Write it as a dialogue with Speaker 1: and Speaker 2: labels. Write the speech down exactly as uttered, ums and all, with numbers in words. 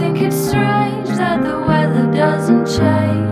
Speaker 1: think it's strange that the weather doesn't change.